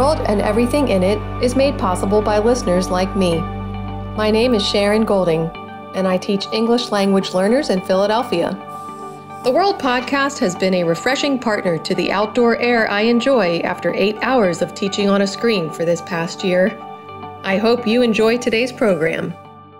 World and Everything in It is made possible by listeners like me. My name is Sharon Golding, and I teach English language learners in Philadelphia. The World Podcast has been a refreshing partner to the outdoor air I enjoy after 8 hours of teaching on a screen for this past year. I hope you enjoy today's program.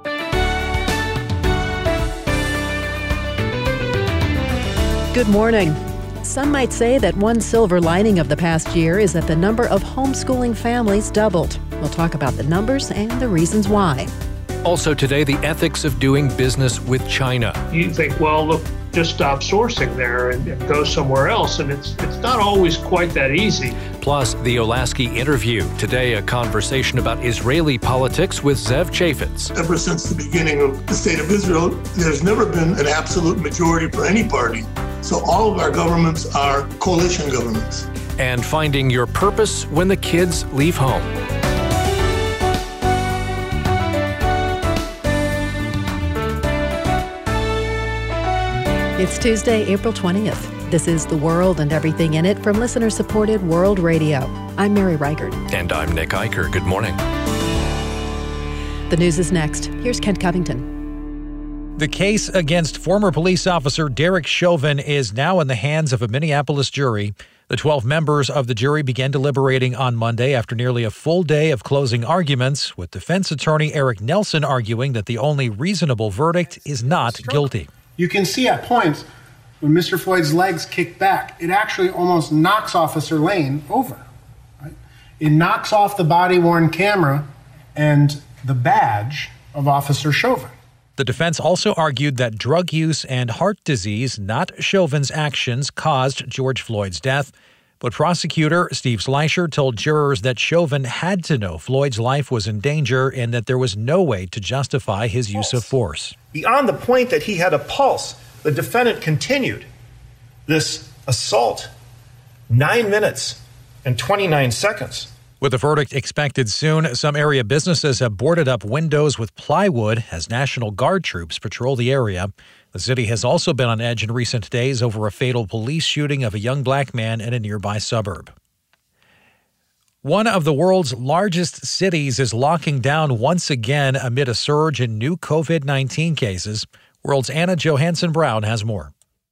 Good morning. Some might say that one silver lining of the past year is that the number of homeschooling families doubled. We'll talk about the numbers and the reasons why. Also today, the ethics of doing business with China. You think, well, look, just stop sourcing there and go somewhere else. And it's not always quite that easy. Plus, the Olasky interview. Today, a conversation about Israeli politics with Zev Chafetz. Ever since the beginning of the State of Israel, there's never been an absolute majority for any party. So all of our governments are coalition governments. And finding your purpose when the kids leave home. It's Tuesday, April 20th. This is The World and Everything in It from listener-supported World Radio. I'm Mary Reichert. And I'm Nick Eicher. Good morning. The news is next. Here's Kent Covington. The case against former police officer Derek Chauvin is now in the hands of a Minneapolis jury. The 12 members of the jury began deliberating on Monday after nearly a full day of closing arguments, with defense attorney Eric Nelson arguing that the only reasonable verdict is not guilty. You can see at points when Mr. Floyd's legs kick back, it actually almost knocks Officer Lane over. Right? It knocks off the body-worn camera and the badge of Officer Chauvin. The defense also argued that drug use and heart disease, not Chauvin's actions, caused George Floyd's death. But prosecutor Steve Schleicher told jurors that Chauvin had to know Floyd's life was in danger and that there was no way to justify his use of force. Beyond the point that he had a pulse, the defendant continued this assault 9 minutes and 29 seconds. With the verdict expected soon, some area businesses have boarded up windows with plywood as National Guard troops patrol the area. The city has also been on edge in recent days over a fatal police shooting of a young black man in a nearby suburb. One of the world's largest cities is locking down once again amid a surge in new COVID-19 cases. World's Anna Johansson Brown has more.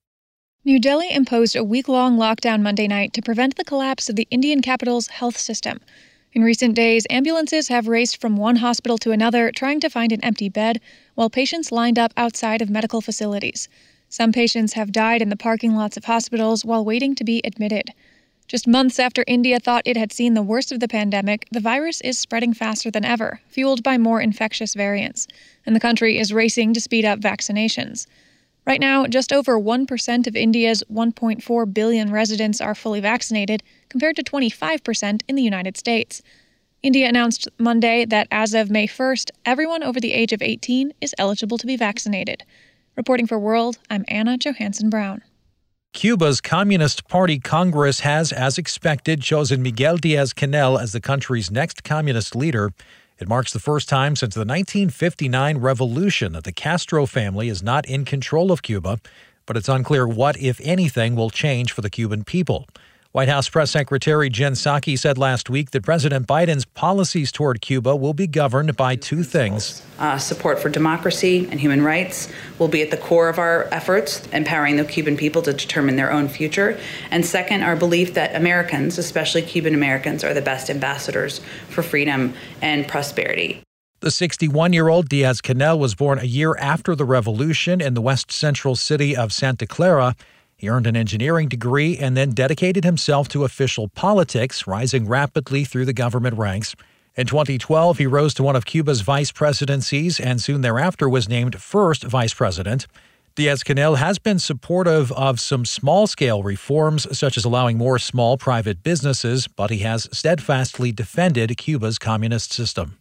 New Delhi imposed a week-long lockdown Monday night to prevent the collapse of the Indian capital's health system. In recent days, ambulances have raced from one hospital to another trying to find an empty bed, while patients lined up outside of medical facilities. Some patients have died in the parking lots of hospitals while waiting to be admitted. Just months after India thought it had seen the worst of the pandemic, the virus is spreading faster than ever, fueled by more infectious variants, and the country is racing to speed up vaccinations. Right now, just over 1% of India's 1.4 billion residents are fully vaccinated, compared to 25% in the United States. India announced Monday that as of May 1st, everyone over the age of 18 is eligible to be vaccinated. Reporting for World, I'm Anna Johansson Brown. Cuba's Communist Party Congress has, as expected, chosen Miguel Díaz-Canel as the country's next communist leader. It marks the first time since the 1959 revolution that the Castro family is not in control of Cuba, but it's unclear what, if anything, will change for the Cuban people. White House Press Secretary Jen Psaki said last week that President Biden's policies toward Cuba will be governed by two things. Support for democracy and human rights will be at the core of our efforts, empowering the Cuban people to determine their own future. And second, our belief that Americans, especially Cuban Americans, are the best ambassadors for freedom and prosperity. The 61-year-old Díaz-Canel was born a year after the revolution in the west central city of Santa Clara. He earned an engineering degree and then dedicated himself to official politics, rising rapidly through the government ranks. In 2012, he rose to one of Cuba's vice presidencies and soon thereafter was named first vice president. Díaz-Canel has been supportive of some small-scale reforms, such as allowing more small private businesses, but he has steadfastly defended Cuba's communist system.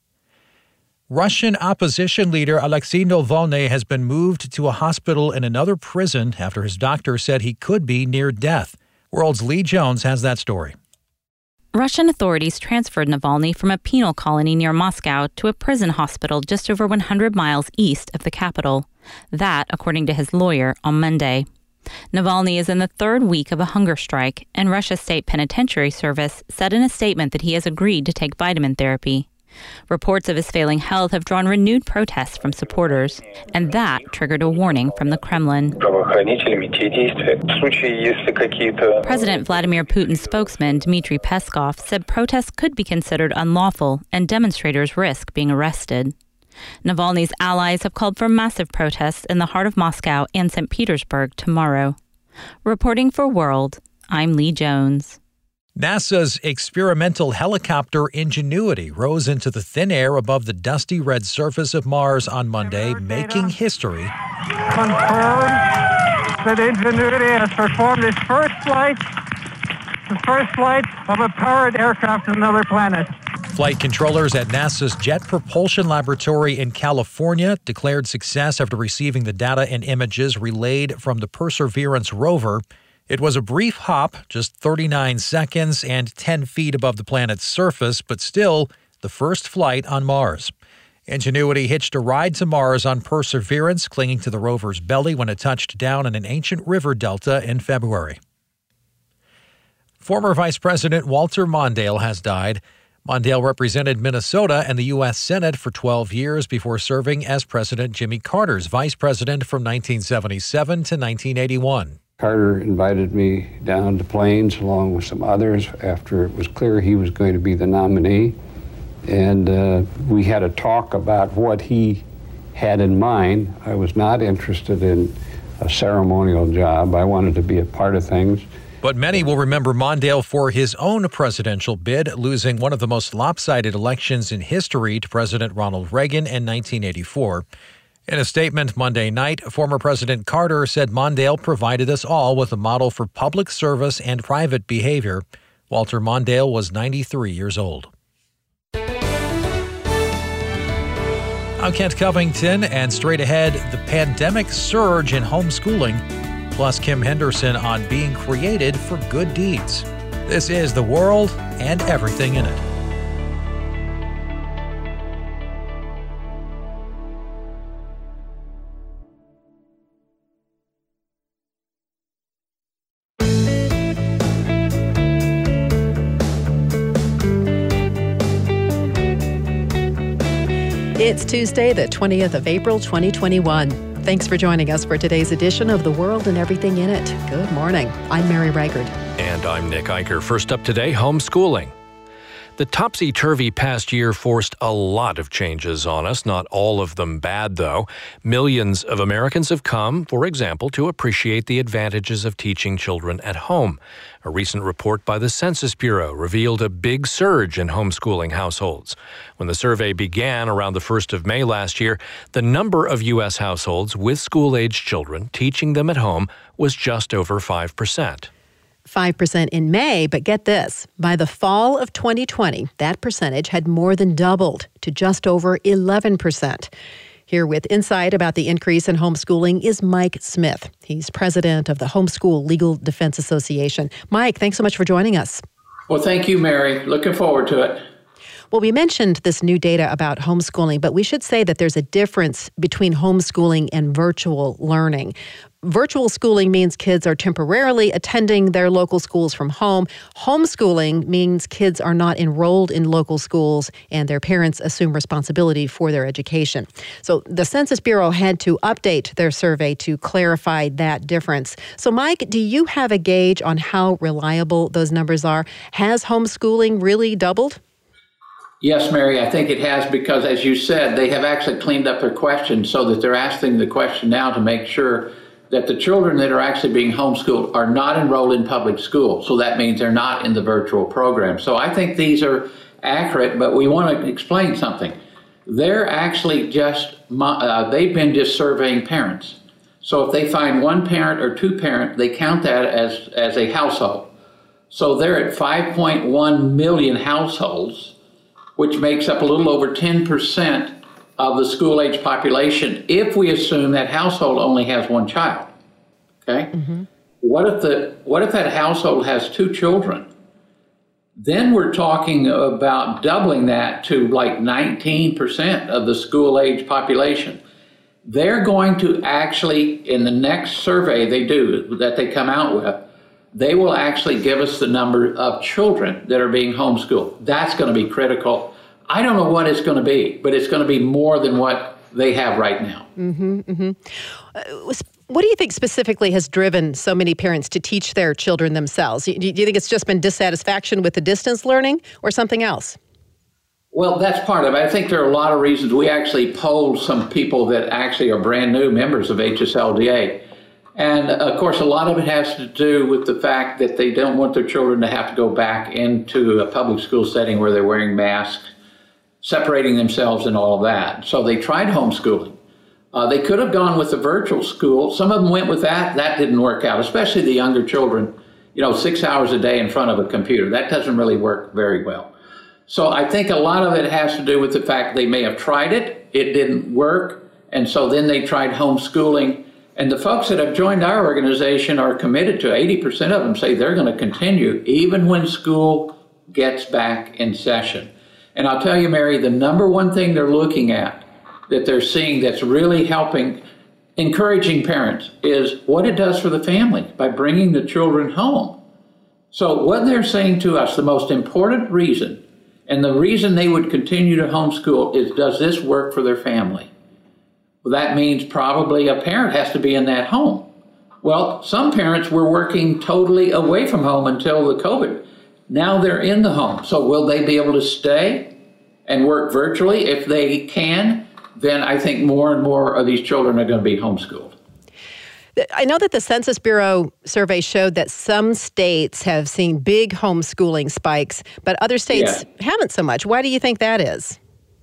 Russian opposition leader Alexei Navalny has been moved to a hospital in another prison after his doctor said he could be near death. World's Lee Jones has that story. Russian authorities transferred Navalny from a penal colony near Moscow to a prison hospital just over 100 miles east of the capital. That, according to his lawyer, on Monday. Navalny is in the third week of a hunger strike, and Russia's State Penitentiary Service said in a statement that he has agreed to take vitamin therapy. Reports of his failing health have drawn renewed protests from supporters, and that triggered a warning from the Kremlin. President Vladimir Putin's spokesman, Dmitry Peskov, said protests could be considered unlawful and demonstrators risk being arrested. Navalny's allies have called for massive protests in the heart of Moscow and St. Petersburg tomorrow. Reporting for World, I'm Lee Jones. NASA's experimental helicopter Ingenuity rose into the thin air above the dusty red surface of Mars on Monday, making history. Confirmed that Ingenuity has performed its first flight of a powered aircraft to another planet. Flight controllers at NASA's Jet Propulsion Laboratory in California declared success after receiving the data and images relayed from the Perseverance rover. It was a brief hop, just 39 seconds and 10 feet above the planet's surface, but still the first flight on Mars. Ingenuity hitched a ride to Mars on Perseverance, clinging to the rover's belly when it touched down in an ancient river delta in February. Former Vice President Walter Mondale has died. Mondale represented Minnesota and the U.S. Senate for 12 years before serving as President Jimmy Carter's vice president from 1977 to 1981. Carter invited me down to Plains along with some others after it was clear he was going to be the nominee. And we had a talk about what he had in mind. I was not interested in a ceremonial job. I wanted to be a part of things. But many will remember Mondale for his own presidential bid, losing one of the most lopsided elections in history to President Ronald Reagan in 1984. In a statement Monday night, former President Carter said Mondale provided us all with a model for public service and private behavior. Walter Mondale was 93 years old. I'm Kent Covington, and straight ahead, the pandemic surge in homeschooling, plus Kim Henderson on being created for good deeds. This is The World and Everything in It. It's Tuesday, the 20th of April, 2021. Thanks for joining us for today's edition of The World and Everything in It. Good morning. I'm Mary Raggard. And I'm Nick Eicher. First up today, homeschooling. The topsy-turvy past year forced a lot of changes on us, not all of them bad, though. Millions of Americans have come, for example, to appreciate the advantages of teaching children at home. A recent report by the Census Bureau revealed a big surge in homeschooling households. When the survey began around the 1st of May last year, the number of U.S. households with school-aged children teaching them at home was just over 5%. 5% in May, but get this. By the fall of 2020, that percentage had more than doubled to just over 11%. Here with insight about the increase in homeschooling is Mike Smith. He's president of the Homeschool Legal Defense Association. Mike, thanks so much for joining us. Well, thank you, Mary. Looking forward to it. Well, we mentioned this new data about homeschooling, but we should say that there's a difference between homeschooling and virtual learning. Virtual schooling means kids are temporarily attending their local schools from home. Homeschooling means kids are not enrolled in local schools and their parents assume responsibility for their education. So the Census Bureau had to update their survey to clarify that difference. So Mike, do you have a gauge on how reliable those numbers are? Has homeschooling really doubled? Yes, Mary, I think it has because, as you said, they have actually cleaned up their question so that they're asking the question now to make sure that the children that are actually being homeschooled are not enrolled in public school. So that means they're not in the virtual program. So I think these are accurate, but we want to explain something. They're actually they've been just surveying parents. So if they find one parent or two parent, they count that as a household. So they're at 5.1 million households, which makes up a little over 10% of the school-age population, if we assume that household only has one child. Okay? Mm-hmm. What if that household has two children? Then we're talking about doubling that to like 19% of the school-age population. they're going to actually, in the next survey they come out with, they will actually give us the number of children that are being homeschooled. That's going to be critical. I don't know what it's going to be, but it's going to be more than what they have right now. What do you think specifically has driven so many parents to teach their children themselves? Do you think it's just been dissatisfaction with the distance learning or something else? Well, that's part of it. I think there are a lot of reasons. We actually polled some people that actually are brand new members of HSLDA. And of course, a lot of it has to do with the fact that they don't want their children to have to go back into a public school setting where they're wearing masks, separating themselves and all of that. So they tried homeschooling. They could have gone with the virtual school. Some of them went with that. That didn't work out, especially the younger children, 6 hours a day in front of a computer. That doesn't really work very well. So I think a lot of it has to do with the fact they may have tried it. It didn't work. And so then they tried homeschooling. And the folks that have joined our organization are committed to 80% of them say they're going to continue even when school gets back in session. And I'll tell you, Mary, the number one thing they're looking at that they're seeing that's really helping, encouraging parents, is what it does for the family by bringing the children home. So what they're saying to us, the most important reason, and the reason they would continue to homeschool is, does this work for their family? Well, that means probably a parent has to be in that home. Well, some parents were working totally away from home until the COVID. Now they're in the home. So will they be able to stay and work virtually? If they can, then I think more and more of these children are going to be homeschooled. I know that the Census Bureau survey showed that some states have seen big homeschooling spikes, but other states haven't so much. Why do you think that is?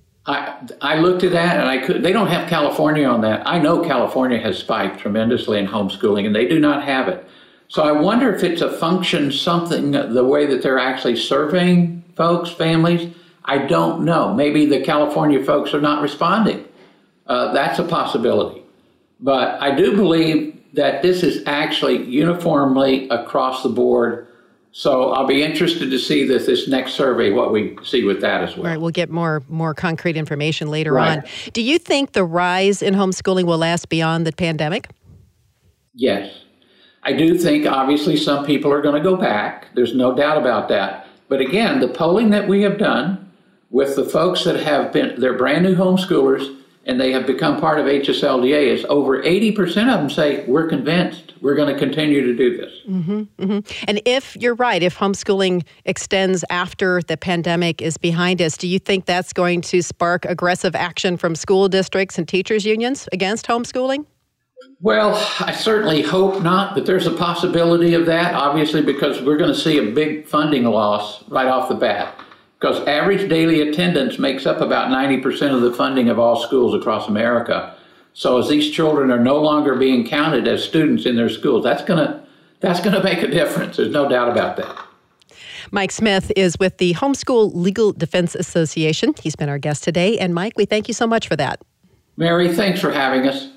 I looked at that, and they don't have California on that. I know California has spiked tremendously in homeschooling, and they do not have it. So I wonder if it's a function, something, the way that they're actually surveying folks, families. I don't know. Maybe the California folks are not responding. That's a possibility. But I do believe that this is actually uniformly across the board. So I'll be interested to see this next survey, what we see with that as well. Right, we'll get more concrete information later on. Do you think the rise in homeschooling will last beyond the pandemic? Yes. I do think, obviously, some people are going to go back. There's no doubt about that. But again, the polling that we have done with the folks that have been, they're brand new homeschoolers, and they have become part of HSLDA, is over 80% of them say, we're convinced we're going to continue to do this. And if you're right, if homeschooling extends after the pandemic is behind us, do you think that's going to spark aggressive action from school districts and teachers unions against homeschooling? Well, I certainly hope not, but there's a possibility of that, obviously, because we're going to see a big funding loss right off the bat. Because average daily attendance makes up about 90% of the funding of all schools across America. So as these children are no longer being counted as students in their schools, that's gonna make a difference. There's no doubt about that. Mike Smith is with the Homeschool Legal Defense Association. He's been our guest today. And Mike, we thank you so much for that. Mary, thanks for having us.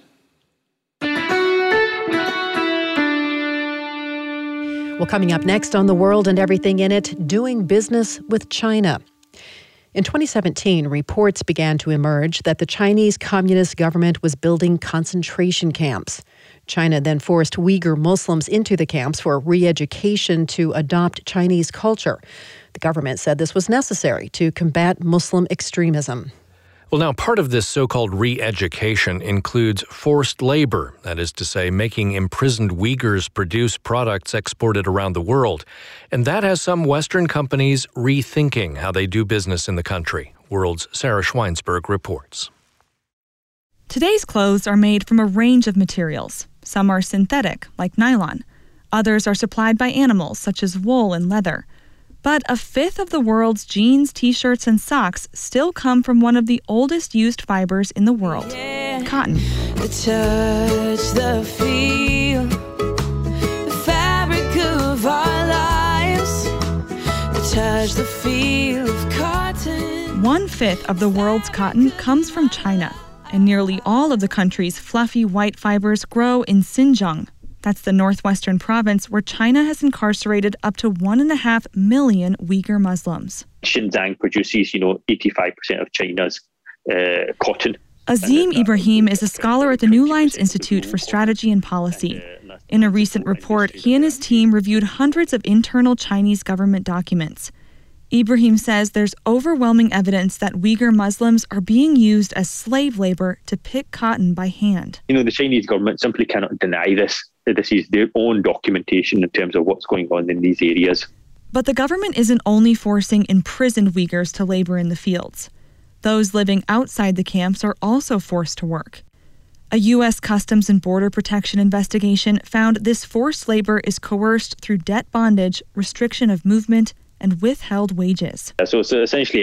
Well, coming up next on The World and Everything in It, doing business with China. In 2017, reports began to emerge that the Chinese Communist government was building concentration camps. China then forced Uyghur Muslims into the camps for re-education to adopt Chinese culture. The government said this was necessary to combat Muslim extremism. Well, now, part of this so-called re-education includes forced labor, that is to say, making imprisoned Uyghurs produce products exported around the world. And that has some Western companies rethinking how they do business in the country. World's Sarah Schweinsberg reports. Today's clothes are made from a range of materials. Some are synthetic, like nylon. Others are supplied by animals, such as wool and leather. But a fifth of the world's jeans, t-shirts, and socks still come from one of the oldest used fibers in the world, cotton. The touch, the feel, the fabric of our lives. The touch, the feel of cotton. 1/5 of the world's cotton comes from China, and nearly all of the country's fluffy white fibers grow in Xinjiang. That's the northwestern province where China has incarcerated up to 1.5 million Uyghur Muslims. Xinjiang produces, 85% of China's cotton. Azim Ibrahim is a scholar at the New Lines Institute for Strategy and Policy. In a recent report, he and his team reviewed hundreds of internal Chinese government documents. Ibrahim says there's overwhelming evidence that Uyghur Muslims are being used as slave labor to pick cotton by hand. The Chinese government simply cannot deny this, that this is their own documentation in terms of what's going on in these areas. But the government isn't only forcing imprisoned Uyghurs to labor in the fields. Those living outside the camps are also forced to work. A U.S. Customs and Border Protection investigation found this forced labor is coerced through debt bondage, restriction of movement, and withheld wages. So essentially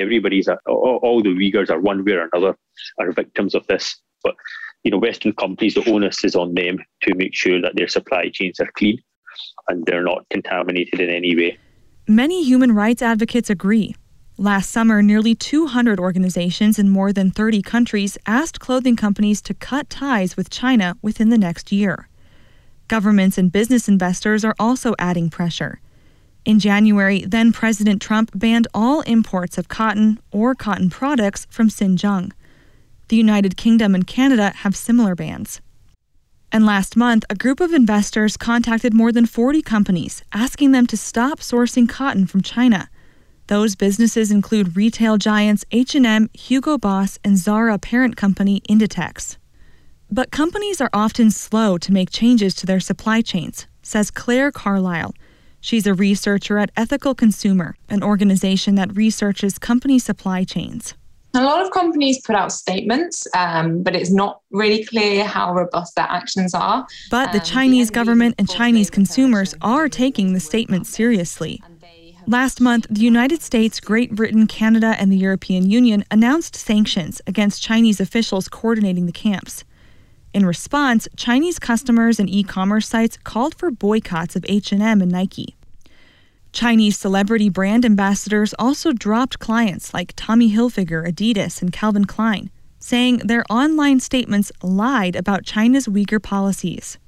all the Uyghurs are one way or another are victims of this. But, Western companies, the onus is on them to make sure that their supply chains are clean and they're not contaminated in any way. Many human rights advocates agree. Last summer, nearly 200 organizations in more than 30 countries asked clothing companies to cut ties with China within the next year. Governments and business investors are also adding pressure. In January, then President Trump banned all imports of cotton or cotton products from Xinjiang. The United Kingdom and Canada have similar bans. And last month, a group of investors contacted more than 40 companies, asking them to stop sourcing cotton from China. Those businesses include retail giants H&M, Hugo Boss, and Zara parent company Inditex. But companies are often slow to make changes to their supply chains, says Claire Carlisle. She's a researcher at Ethical Consumer, an organization that researches company supply chains. A lot of companies put out statements, but it's not really clear how robust their actions are. But the Chinese government and Chinese consumers are taking the statement seriously. Last month, the United States, Great Britain, Canada, and the European Union announced sanctions against Chinese officials coordinating the camps. In response, Chinese customers and e-commerce sites called for boycotts of H&M and Nike. Chinese celebrity brand ambassadors also dropped clients like Tommy Hilfiger, Adidas, and Calvin Klein, saying their online statements lied about China's Uyghur policies.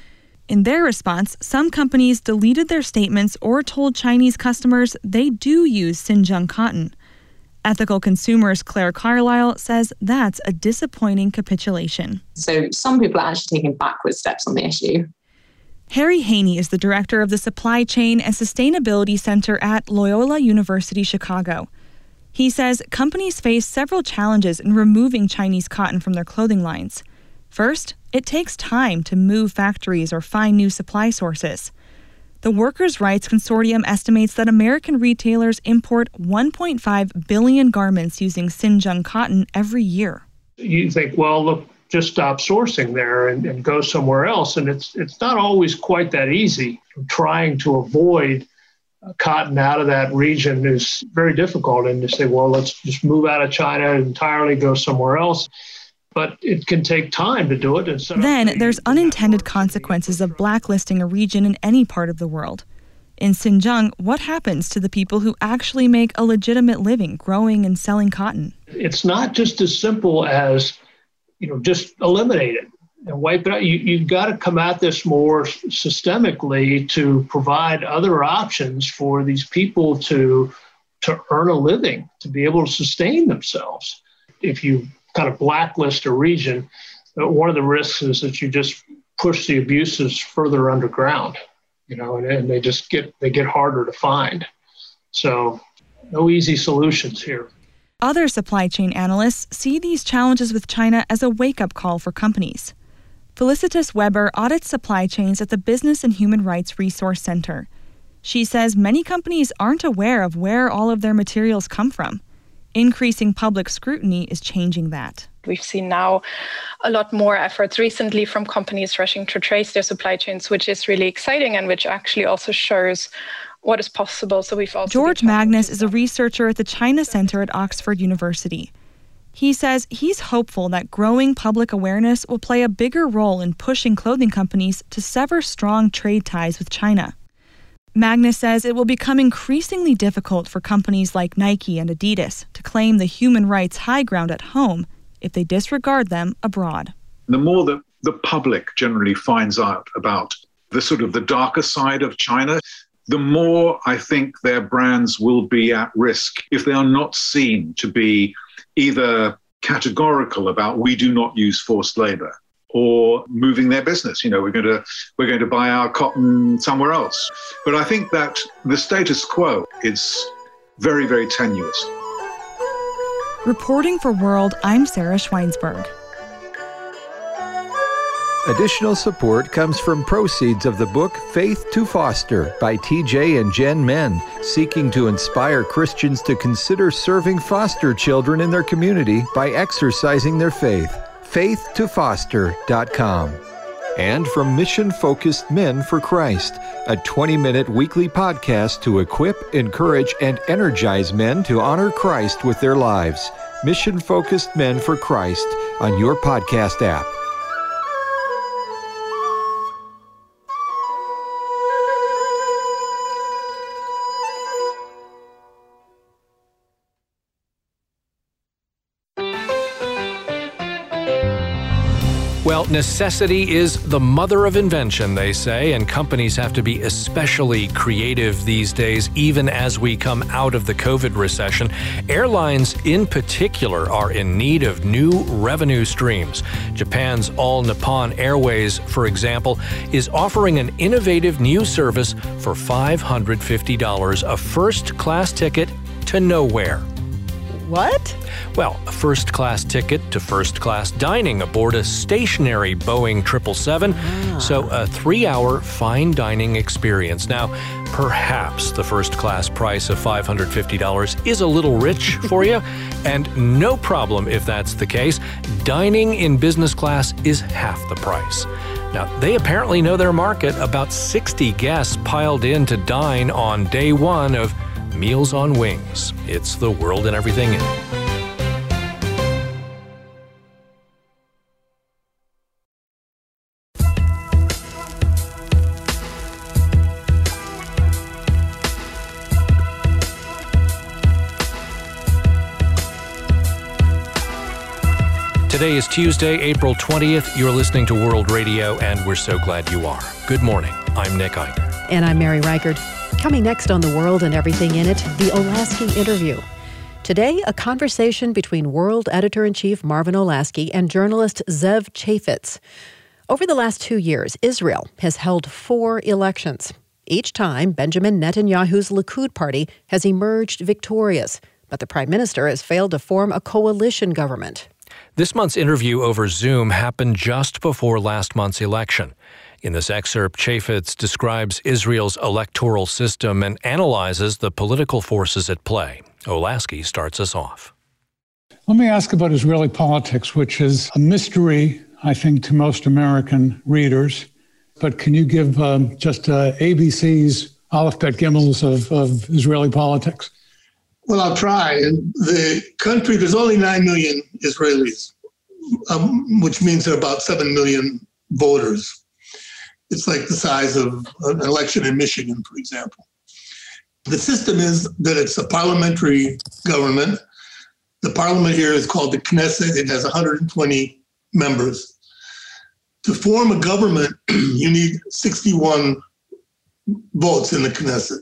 In their response, some companies deleted their statements or told Chinese customers they do use Xinjiang cotton. Ethical Consumers' Claire Carlisle says that's a disappointing capitulation. So some people are actually taking backward steps on the issue. Harry Haney is the director of the Supply Chain and Sustainability Center at Loyola University Chicago. He says companies face several challenges in removing Chinese cotton from their clothing lines. First, it takes time to move factories or find new supply sources. The Workers' Rights Consortium estimates that American retailers import 1.5 billion garments using Xinjiang cotton every year. You think, well, look, just stop sourcing there and go somewhere else. And it's not always quite that easy. Trying to avoid cotton out of that region is very difficult. And you say, well, let's just move out of China entirely, go somewhere else. But it can take time to do it. Then there's unintended consequences of blacklisting a region in any part of the world. In Xinjiang, what happens to the people who actually make a legitimate living growing and selling cotton? It's not just as simple as, just eliminate it and wipe it out. You've got to come at this more systemically to provide other options for these people to earn a living, to be able to sustain themselves. If you kind of blacklist a region, one of the risks is that you just push the abuses further underground, and they get harder to find. So no easy solutions here. Other supply chain analysts see these challenges with China as a wake-up call for companies. Felicitas Weber audits supply chains at the Business and Human Rights Resource Center. She says many companies aren't aware of where all of their materials come from. Increasing public scrutiny is changing that. We've seen now a lot more efforts recently from companies rushing to trace their supply chains, which is really exciting and which actually also shows what is possible. So we've also George Magnus is a researcher at the China Center at Oxford University. He says he's hopeful that growing public awareness will play a bigger role in pushing clothing companies to sever strong trade ties with China. Magnus says it will become increasingly difficult for companies like Nike and Adidas to claim the human rights high ground at home if they disregard them abroad. The more that the public generally finds out about the darker side of China, the more I think their brands will be at risk if they are not seen to be either categorical about we do not use forced labor, or moving their business. We're going to buy our cotton somewhere else. But I think that the status quo is very, very tenuous. Reporting for World, I'm Sarah Schweinsberg. Additional support comes from proceeds of the book Faith to Foster by TJ and Jen Men, seeking to inspire Christians to consider serving foster children in their community by exercising their faith. faithtofoster.com. And from Mission Focused Men for Christ, a 20-minute weekly podcast to equip, encourage, and energize men to honor Christ with their lives. Mission Focused Men for Christ on your podcast app. Well, necessity is the mother of invention, they say, and companies have to be especially creative these days, even as we come out of the COVID recession. Airlines, in particular, are in need of new revenue streams. Japan's All Nippon Airways, for example, is offering an innovative new service for $550, a first-class ticket to nowhere. What? Well, a first-class ticket to first-class dining aboard a stationary Boeing 777, so a 3-hour fine dining experience. Now, perhaps the first-class price of $550 is a little rich for you, and no problem if that's the case. Dining in business class is half the price. Now, they apparently know their market. About 60 guests piled in to dine on day one of Meals on Wings. It's the world and everything in it. Today is Tuesday, April 20th. You're listening to World Radio, and we're so glad you are. Good morning. I'm Nick Eicher. And I'm Mary Reichert. Coming next on The World and Everything in It, the Olasky interview. Today, a conversation between World Editor-in-Chief Marvin Olasky and journalist Zev Chafetz. Over the last 2 years, Israel has held 4 elections. Each time, Benjamin Netanyahu's Likud party has emerged victorious, but the prime minister has failed to form a coalition government. This month's interview over Zoom happened just before last month's election. In this excerpt, Chafetz describes Israel's electoral system and analyzes the political forces at play. Olasky starts us off. Let me ask about Israeli politics, which is a mystery, I think, to most American readers. But can you give just ABC's Aleph Bet Gimels of Israeli politics? Well, I'll try. In the country, there's only 9 million Israelis, which means there are about 7 million voters. It's like the size of an election in Michigan, for example. The system is that it's a parliamentary government. The parliament here is called the Knesset. It has 120 members. To form a government, you need 61 votes in the Knesset.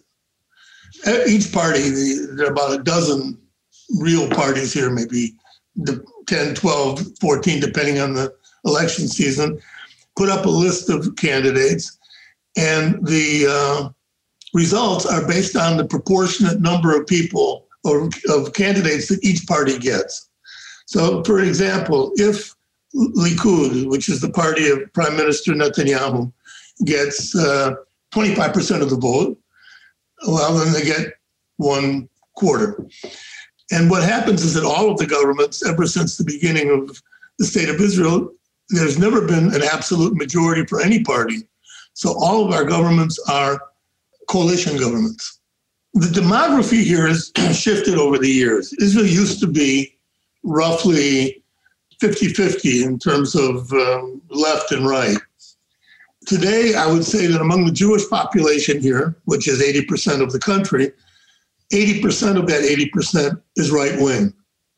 Each party, there are about a dozen real parties here, maybe 10, 12, 14, depending on the election season, put up a list of candidates, and the results are based on the proportionate number of people or of candidates that each party gets. So, for example, if Likud, which is the party of Prime Minister Netanyahu, gets 25% of the vote, well, then they get 1/4. And what happens is that all of the governments, ever since the beginning of the State of Israel, there's never been an absolute majority for any party. So all of our governments are coalition governments. The demography here has shifted over the years. Israel used to be roughly 50-50 in terms of left and right. Today, I would say that among the Jewish population here, which is 80% of the country, 80% of that 80% is right wing.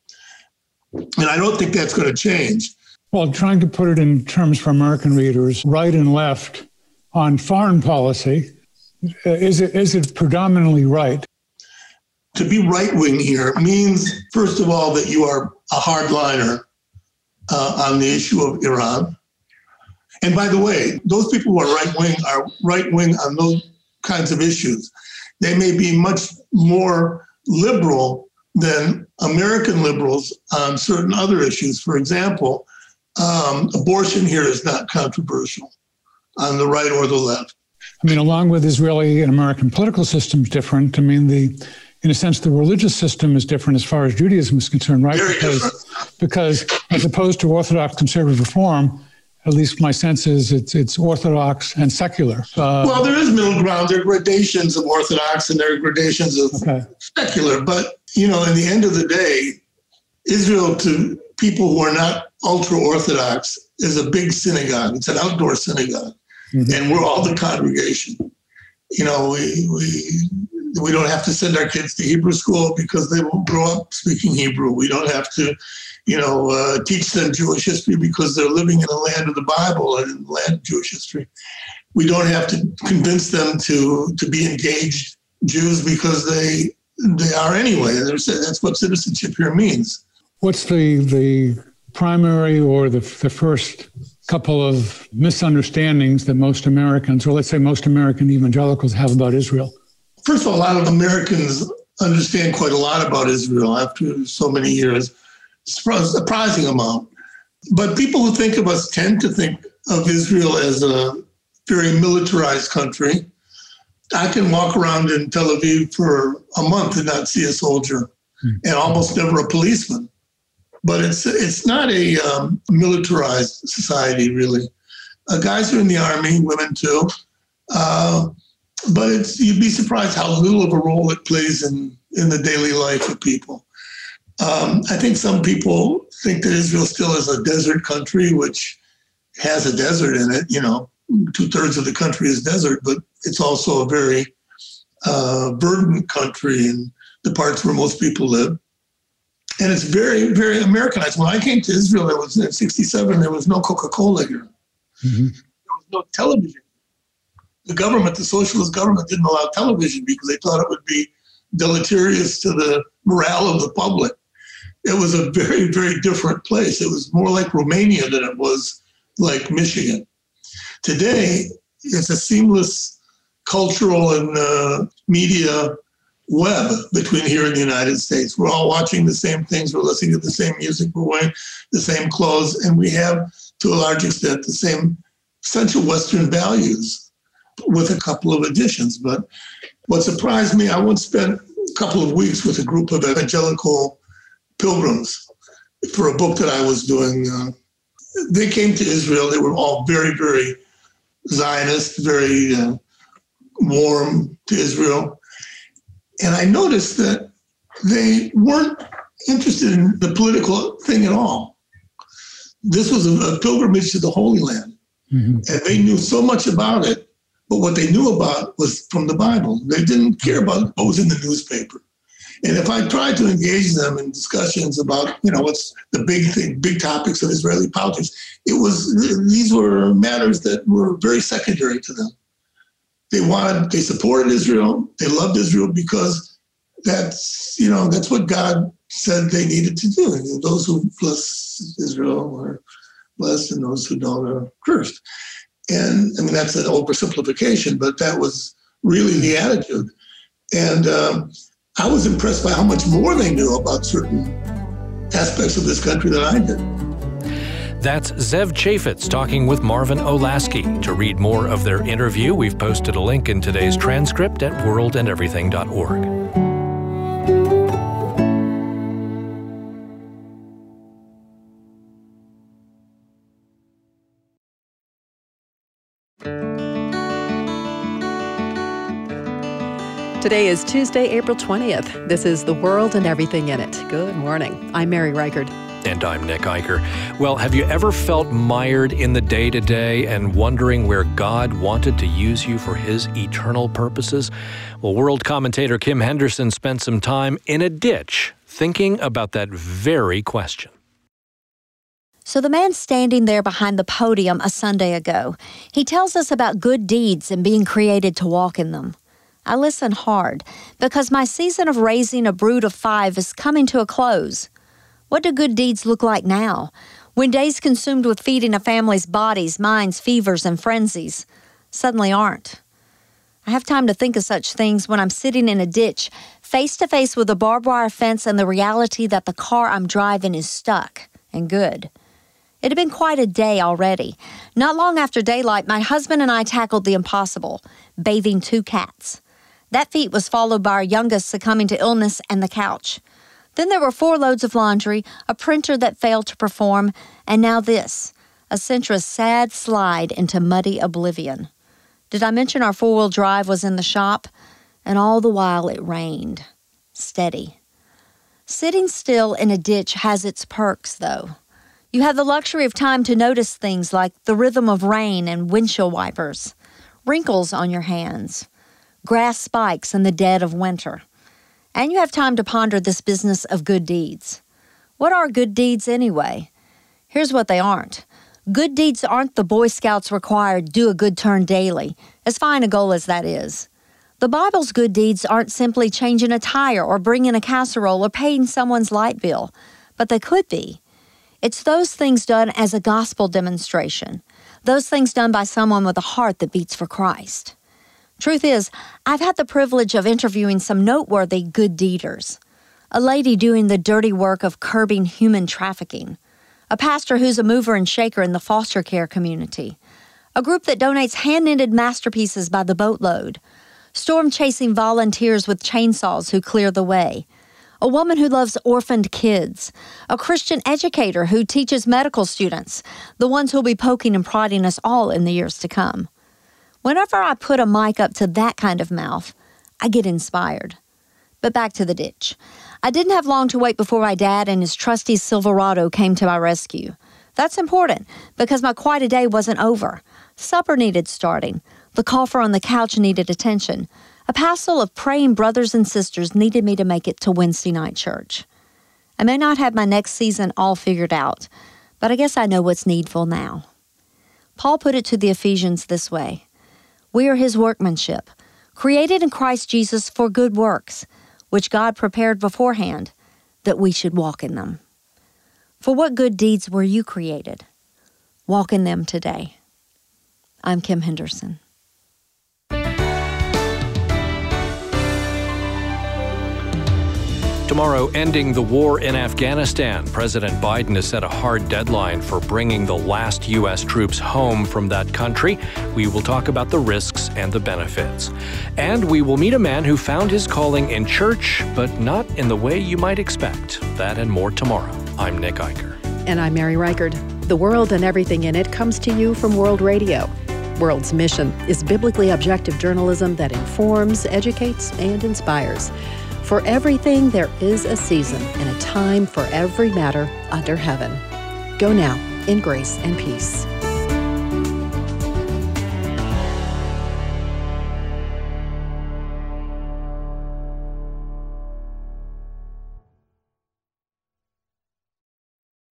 And I don't think that's going to change. Well, trying to put it in terms for American readers, right and left on foreign policy, is it predominantly right? To be right wing here means, first of all, that you are a hardliner on the issue of Iran. And by the way, those people who are right-wing on those kinds of issues. They may be much more liberal than American liberals on certain other issues. For example, abortion here is not controversial on the right or the left. I mean, along with Israeli and American political systems different, I mean, in a sense, the religious system is different as far as Judaism is concerned, right? Because as opposed to Orthodox conservative reform, at least my sense is it's Orthodox and secular. Well, there is middle ground. There are gradations of Orthodox and there are gradations of secular. But, in the end of the day, Israel to people who are not ultra-Orthodox is a big synagogue. It's an outdoor synagogue. Mm-hmm. And we're all the congregation. We don't have to send our kids to Hebrew school because they won't grow up speaking Hebrew. We don't have to, teach them Jewish history because they're living in the land of the Bible and in the land of Jewish history. We don't have to convince them to be engaged Jews because they are anyway. That's what citizenship here means. What's the primary or the first couple of misunderstandings that most Americans, or let's say most American evangelicals, have about Israel? First of all, a lot of Americans understand quite a lot about Israel after so many years, a surprising amount. But people who think of us tend to think of Israel as a very militarized country. I can walk around in Tel Aviv for a month and not see a soldier, and almost never a policeman. But it's not a militarized society, really. Guys are in the army, women too. But you'd be surprised how little of a role it plays in the daily life of people. I think some people think that Israel still is a desert country, which has a desert in it. 2/3 of the country is desert, but it's also a very verdant country in the parts where most people live. And it's very, very Americanized. When I came to Israel, it was in 1967, there was no Coca-Cola here. Mm-hmm. There was no television. The socialist government didn't allow television because they thought it would be deleterious to the morale of the public. It was a very, very different place. It was more like Romania than it was like Michigan. Today, it's a seamless cultural and media web between here and the United States. We're all watching the same things. We're listening to the same music. We're wearing the same clothes. And we have, to a large extent, the same central Western values with a couple of additions. But what surprised me, I once spent a couple of weeks with a group of evangelical pilgrims for a book that I was doing. They came to Israel. They were all very, very Zionist, very warm to Israel. And I noticed that they weren't interested in the political thing at all. This was a pilgrimage to the Holy Land. Mm-hmm. And they knew so much about it, but what they knew about was from the Bible. They didn't care about what was in the newspaper. And if I tried to engage them in discussions about, what's the big topics of Israeli politics, these were matters that were very secondary to them. They supported Israel. They loved Israel because that's what God said they needed to do. And those who bless Israel are blessed and those who don't are cursed. And I mean, that's an oversimplification, but that was really the attitude. And I was impressed by how much more they knew about certain aspects of this country than I did. That's Zev Chaffetz talking with Marvin Olasky. To read more of their interview, we've posted a link in today's transcript at worldandeverything.org. Today is Tuesday, April 20th. This is The World and Everything in It. Good morning. I'm Mary Reichard. And I'm Nick Eicher. Well, have you ever felt mired in the day-to-day and wondering where God wanted to use you for His eternal purposes? Well, world commentator Kim Henderson spent some time in a ditch thinking about that very question. So the man standing there behind the podium a Sunday ago, he tells us about good deeds and being created to walk in them. I listen hard because my season of raising a brood of 5 is coming to a close. What do good deeds look like now, when days consumed with feeding a family's bodies, minds, fevers, and frenzies suddenly aren't? I have time to think of such things when I'm sitting in a ditch, face to face with a barbed wire fence and the reality that the car I'm driving is stuck and good. It had been quite a day already. Not long after daylight, my husband and I tackled the impossible, bathing 2 cats. That feat was followed by our youngest succumbing to illness and the couch. Then there were 4 loads of laundry, a printer that failed to perform, and now this, a Sentra's sad slide into muddy oblivion. Did I mention our 4-wheel drive was in the shop? And all the while it rained. Steady. Sitting still in a ditch has its perks, though. You have the luxury of time to notice things like the rhythm of rain and windshield wipers, wrinkles on your hands, grass spikes in the dead of winter. And you have time to ponder this business of good deeds. What are good deeds anyway? Here's what they aren't. Good deeds aren't the Boy Scouts required do a good turn daily, as fine a goal as that is. The Bible's good deeds aren't simply changing a tire or bringing a casserole or paying someone's light bill, but they could be. It's those things done as a gospel demonstration, those things done by someone with a heart that beats for Christ. Truth is, I've had the privilege of interviewing some noteworthy good deeders. A lady doing the dirty work of curbing human trafficking. A pastor who's a mover and shaker in the foster care community. A group that donates hand-knitted masterpieces by the boatload. Storm-chasing volunteers with chainsaws who clear the way. A woman who loves orphaned kids. A Christian educator who teaches medical students, the ones who'll be poking and prodding us all in the years to come. Whenever I put a mic up to that kind of mouth, I get inspired. But back to the ditch. I didn't have long to wait before my dad and his trusty Silverado came to my rescue. That's important, because my quiet a day wasn't over. Supper needed starting. The cougher on the couch needed attention. A passel of praying brothers and sisters needed me to make it to Wednesday night church. I may not have my next season all figured out, but I guess I know what's needful now. Paul put it to the Ephesians this way. We are his workmanship, created in Christ Jesus for good works, which God prepared beforehand, that we should walk in them. For what good deeds were you created? Walk in them today. I'm Kim Henderson. Tomorrow, ending the war in Afghanistan. President Biden has set a hard deadline for bringing the last U.S. troops home from that country. We will talk about the risks and the benefits. And we will meet a man who found his calling in church, but not in the way you might expect. That and more tomorrow. I'm Nick Eicher. And I'm Mary Reichard. The world and everything in it comes to you from World Radio. World's mission is biblically objective journalism that informs, educates, and inspires. For everything, there is a season and a time for every matter under heaven. Go now in grace and peace.